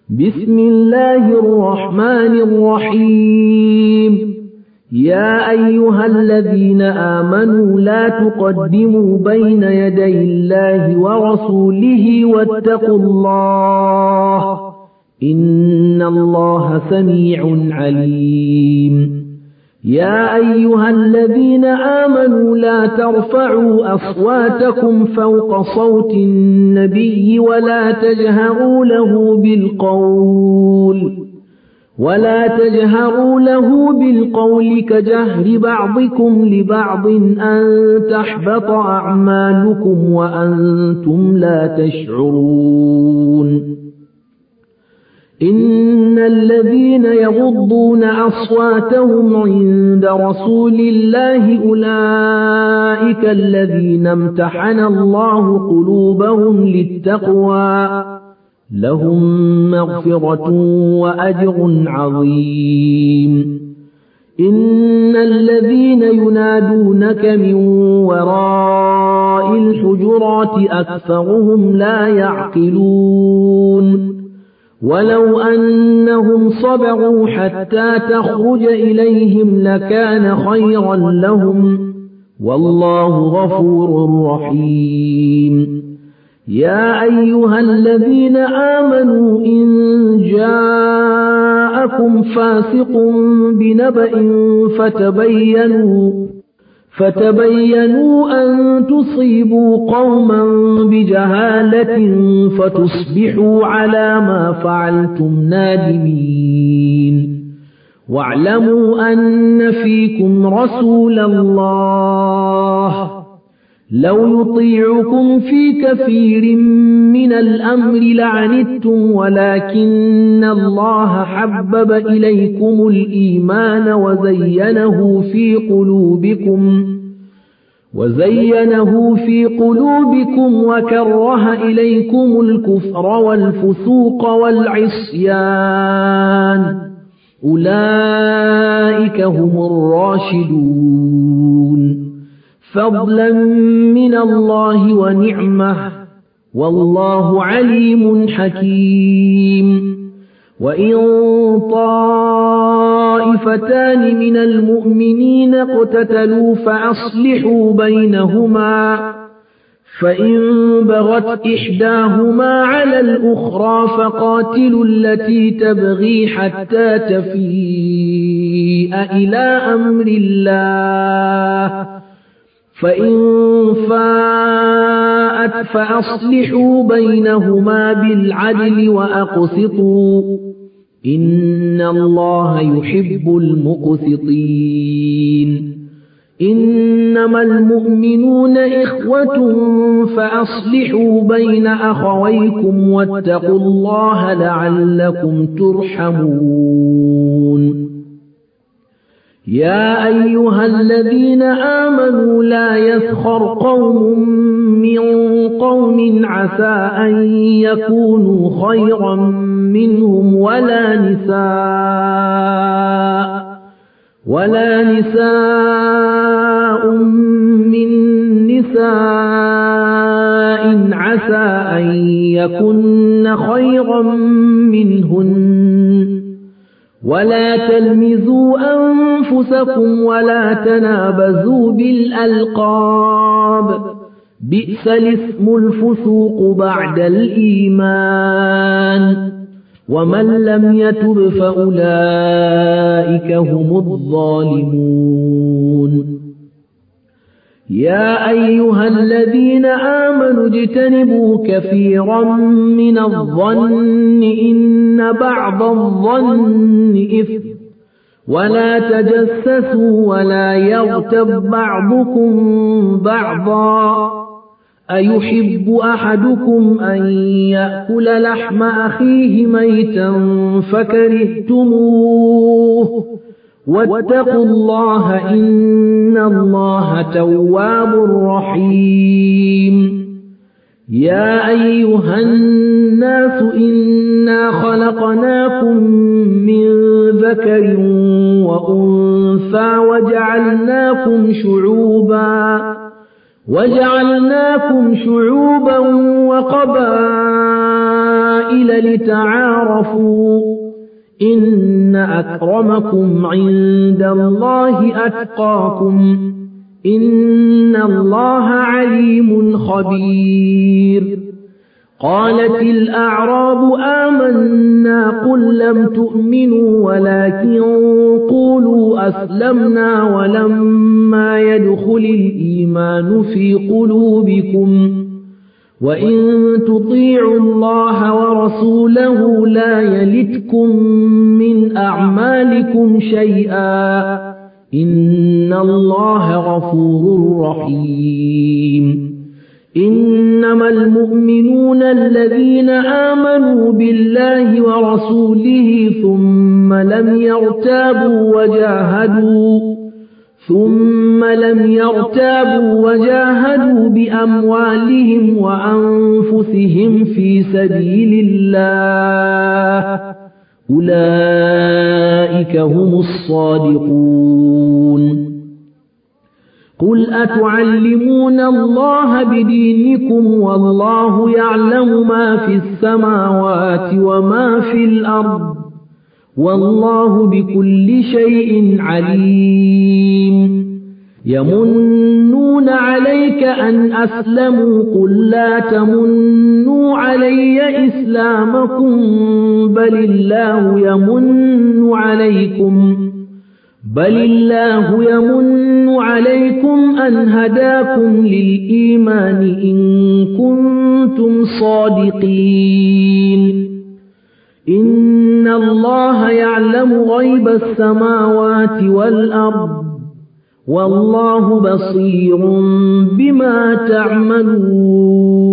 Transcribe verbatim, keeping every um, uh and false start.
بسم الله الرحمن الرحيم. يا أيها الذين آمنوا لا تقدموا بين يدي الله ورسوله واتقوا الله إن الله سميع عليم. يا أيها الذين آمنوا لا ترفعوا أصواتكم فوق صوت النبي ولا تجهروا له بالقول ولا تجهروا له بالقول كجهر بعضكم لبعض أن تحبط أعمالكم وأنتم لا تشعرون. إن الذين يغضون أصواتهم عند رسول الله أولئك الذين امتحن الله قلوبهم للتقوى لهم مغفرة وأجر عظيم. إن الذين ينادونك من وراء الحجرات أكثرهم لا يعقلون. ولو أنهم صبروا حتى تخرج إليهم لكان خيرا لهم والله غفور رحيم. يا أيها الذين آمنوا إن جاءكم فاسق بنبأ فتبينوا فتبينوا أن تصيبوا قوما بجهالة فتصبحوا على ما فعلتم نادمين. واعلموا أن فيكم رسول الله لو يطيعكم في كثير من الأمر لعنتم ولكن الله حبب إليكم الإيمان وزينه في قلوبكم وزينه في قلوبكم وكره إليكم الكفر والفسوق والعصيان أولئك هم الراشدون فضلا من الله ونعمه والله عليم حكيم. وإن طائفتان من المؤمنين اقتتلوا فأصلحوا بينهما فإن بغت إحداهما على الأخرى فقاتلوا التي تبغي حتى تفيء إلى أمر الله فإن فاءت فأصلحوا بينهما بالعدل وأقسطوا إن الله يحب المقسطين. إنما المؤمنون إخوة فأصلحوا بين أخويكم واتقوا الله لعلكم ترحمون. يا أيها الذين آمنوا لا يسخر قوم من قوم عسى أن يكونوا خيرا منهم ولا نساء ولا نساء من نساء عسى أن يكن خيرا منهن ولا تلمزوا أنفسكم ولا تنابزوا بالألقاب بئس الاسم الفسوق بعد الإيمان ومن لم يتب فأولئك هم الظالمون. يا أيها الذين آمنوا اجتنبوا كثيرا من الظن إن بعض الظن إثم ولا تجسسوا ولا يغتب بعضكم بعضا أيحب أحدكم أن يأكل لحم أخيه ميتا فكرهتموه واتقوا الله إن الله تواب رحيم. يا أيها الناس إنا خلقناكم من ذكر وأنثى وجعلناكم شعوبا وجعلناكم شعوبا وقبائل قبائل لتعارفوا إن أكرمكم عند الله أتقاكم إن الله عليم خبير قالت الأعراب آمنا قل لم تؤمنوا ولكن قولوا أسلمنا ولما يدخل الإيمان في قلوبكم وإن تطيعوا الله ورسوله لا يلتكم من أعمالكم شيئا إن الله غفور رحيم إنما المؤمنون الذين آمنوا بالله ورسوله ثم لم يرتابوا وجاهدوا ثم لم يرتابوا وجاهدوا بأموالهم وأنفسهم في سبيل الله أولئك هم الصادقون قل أتعلمون الله بدينكم والله يعلم ما في السماوات وما في الأرض والله بكل شيء عليم يمنون عليك أن أسلموا قل لا تمنوا علي إسلامكم بل الله يمن عليكم بل الله يمن عليكم أن هداكم للإيمان إن كنتم صادقين إن الله يعلم غيب السماوات والأرض والله بصير بما تعملون